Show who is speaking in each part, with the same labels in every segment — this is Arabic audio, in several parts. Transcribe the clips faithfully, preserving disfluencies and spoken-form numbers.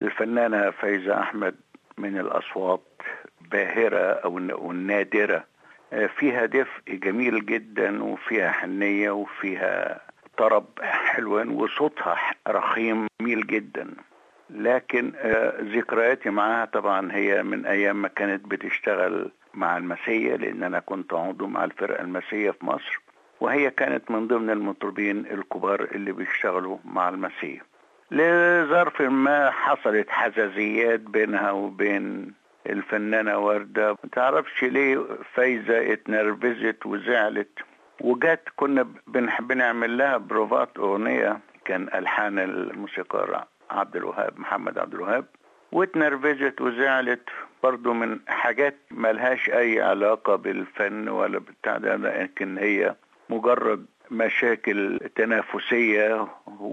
Speaker 1: الفنانة فايزة أحمد من الأصوات باهرة أو النادرة، فيها دفء جميل جدا وفيها حنية وفيها طرب حلو وصوتها رخيم جميل جدا. لكن ذكرياتي معها طبعا هي من أيام ما كانت بتشتغل مع المسية، لأن أنا كنت عضو مع الفرقة المسية في مصر، وهي كانت من ضمن المطربين الكبار اللي بيشتغلوا مع المسية. لظرف ما حصلت حزازيات بينها وبين الفنانة وردة، ما تعرفش ليه فايزة اتنرفزت وزعلت، وجات كنا بنحب نعمل لها بروفات أغنية كان ألحان الموسيقار عبد الوهاب محمد عبد الوهاب، واتنرفزت وزعلت برضو من حاجات ملهاش أي علاقة بالفن ولا بتاع ده، لكن هي مجرد مشاكل تنافسية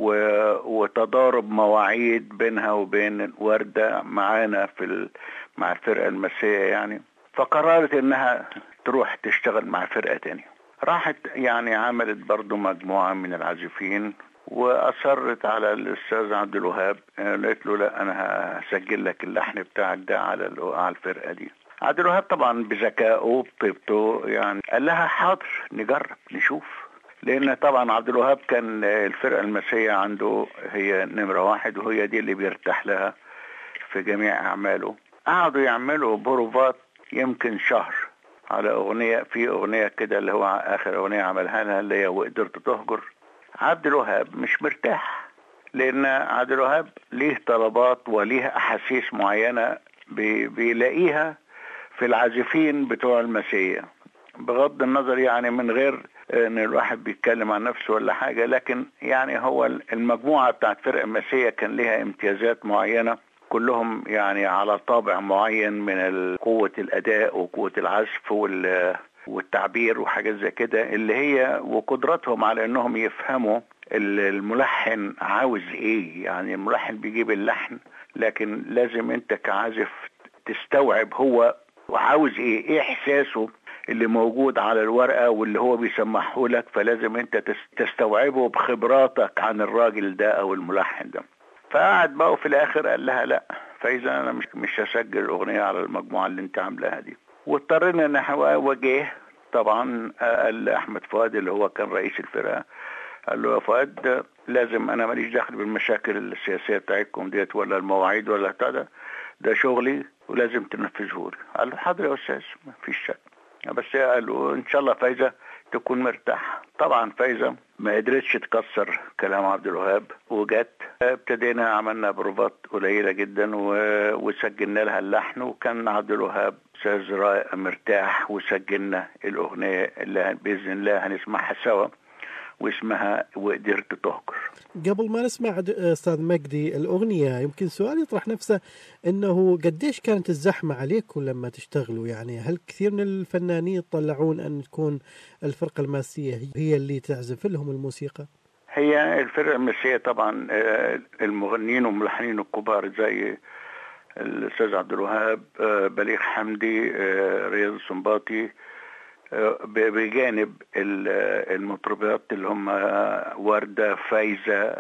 Speaker 1: وتضارب مواعيد بينها وبين وردة معانا في ال... مع الفرقة المسية يعني. فقررت انها تروح تشتغل مع فرقة تانية، راحت يعني عملت برضو مجموعة من العازفين، وأصرت على الأستاذ عبد الوهاب، قالت له لا أنا هسجل لك اللحن بتاعك ده على على الفرقة دي. عبد الوهاب طبعا بذكائه وبطيبته يعني قال لها حاضر نجرب نشوف، لأن طبعا عبد الوهاب كان الفرقة المسية عنده هي نمرة واحد، وهي دي اللي بيرتاح لها في جميع أعماله. قعدوا يعملوا بروفات يمكن شهر على أغنية، في أغنية كده اللي هو آخر أغنية عملها لها اللي هي وقدرت تهجر. عبد الوهاب مش مرتاح، لأن عبد الوهاب ليه طلبات وليه أحاسيس معينة بيلاقيها في العازفين بتوع المسية، بغض النظر يعني من غير ان الواحد بيتكلم عن نفسه ولا حاجة، لكن يعني هو المجموعة بتاعت فرقة مسية كان لها امتيازات معينة، كلهم يعني على طابع معين من قوة الأداء وقوة العزف والتعبير وحاجات زي كده، اللي هي وقدرتهم على انهم يفهموا الملحن عاوز ايه. يعني الملحن بيجيب اللحن، لكن لازم انت كعازف تستوعب هو عاوز ايه، ايه احساسه اللي موجود على الورقة واللي هو بيسمحه لك، فلازم انت تستوعبه بخبراتك عن الراجل ده او الملحن ده. فقعد بقى في الاخر قال لها لا فاذا انا مش مش هسجل الاغنية على المجموعة اللي انت عاملاها دي. واضطرينا نحو وجه طبعا قال احمد فؤاد اللي هو كان رئيس الفرقة، قال له يا فؤاد لازم، انا ماليش دخل بالمشاكل السياسية بتاعتكم ديت ولا المواعيد ولا بتاع ده، ده شغلي ولازم تنفذه لي. قال له حاضر يا استاذ ما فيش شك، بس قالوا ان شاء الله فايزة تكون مرتاح. طبعا فايزة ما قدرتش تكسر كلام عبد الوهاب، وجت ابتدينا عملنا بروفات قليلة جدا وسجلنا لها اللحن، وكان عبد الوهاب استاذ رائع مرتاح، وسجلنا الاغنية اللي باذن الله هنسمعها سوا واسمها وقدرت تهجر.
Speaker 2: قبل ما نسمع أستاذ مجدي الأغنية، يمكن سؤال يطرح نفسه إنه قديش كانت الزحمة عليكم لما تشتغلوا؟ يعني هل كثير من الفنانين يطلعون أن تكون الفرقة الماسية هي اللي تعزف لهم الموسيقى؟
Speaker 1: هي الفرقة الماسية طبعا المغنيين والملحنين الكبار زي الأستاذ عبد الوهاب، بليغ حمدي، رياض السنباطي، بجانب المطربات اللي هم وردة، فايزة،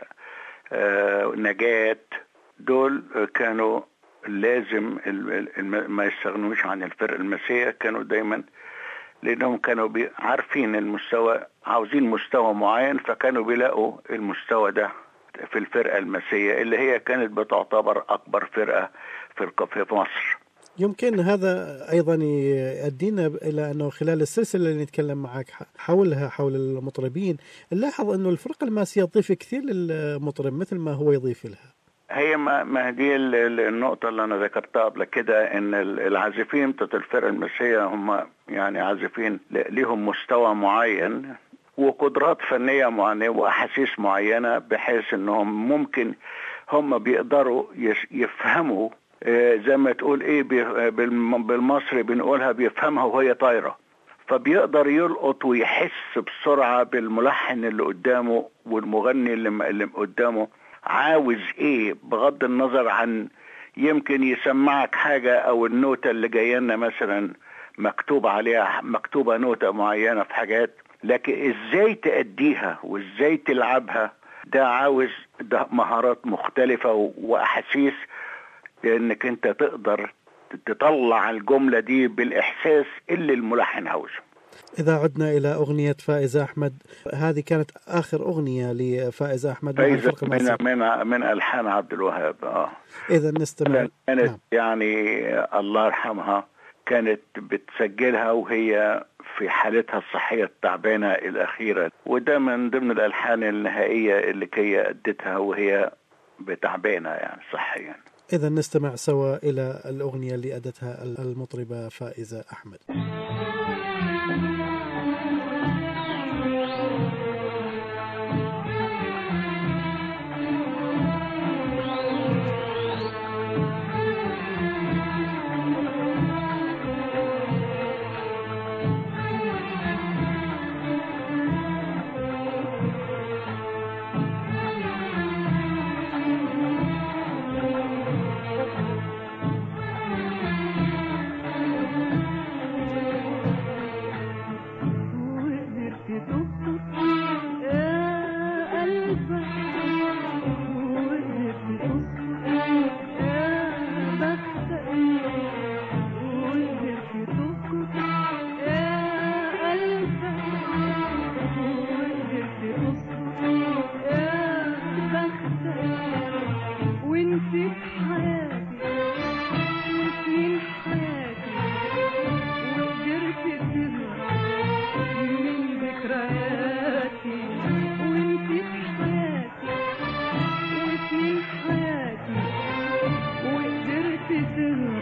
Speaker 1: نجاة، دول كانوا لازم ما يستغنوش عن الفرقة المسية، كانوا دايما لأنهم كانوا عارفين المستوى، عاوزين مستوى معين، فكانوا بيلاقوا المستوى ده في الفرقة المسية اللي هي كانت بتعتبر أكبر فرقة في مصر.
Speaker 2: يمكن هذا أيضا يؤدينا إلى أنه خلال السلسلة اللي نتكلم معك حولها حول المطربين نلاحظ أنه الفرقة الماسية تضيف كثير للمطرب مثل ما هو يضيف لها.
Speaker 1: هي ما دي النقطة اللي أنا ذكرتها قبل كده، إن العازفين بتاعت الفرقة الماسية هم يعني عازفين لهم مستوى معين وقدرات فنية معينة وأحاسيس معينة، بحيث إنهم ممكن هم بيقدروا يفهموا زي ما تقول ايه بالمصري بنقولها بيفهمها وهي طايرة، فبيقدر يلقط ويحس بسرعة بالملحن اللي قدامه والمغني اللي قدامه عاوز ايه، بغض النظر عن يمكن يسمعك حاجة او النوتة اللي جاينا مثلا مكتوب عليها مكتوبة نوتة معينة في حاجات، لكن ازاي تأديها وازاي تلعبها ده عاوز ده مهارات مختلفة واحاسيس لانك انت تقدر تطلع الجملة دي بالاحساس اللي الملحن عاوزه.
Speaker 2: إذا عدنا إلى أغنية فائزة أحمد، هذه كانت آخر أغنية لفائزة أحمد مع الفرقة
Speaker 1: من من من ألحان عبد الوهاب. اه
Speaker 2: إذا نستمع.
Speaker 1: كانت
Speaker 2: نعم.
Speaker 1: يعني الله يرحمها كانت بتسجلها وهي في حالتها الصحية التعبانة الأخيرة، وده من ضمن الألحان النهائية اللي هي أدتها وهي بتعبانة يعني صحيا.
Speaker 2: إذا نستمع سوا إلى الأغنية اللي أدتها المطربة فائزة أحمد.
Speaker 3: وقدرت تزرع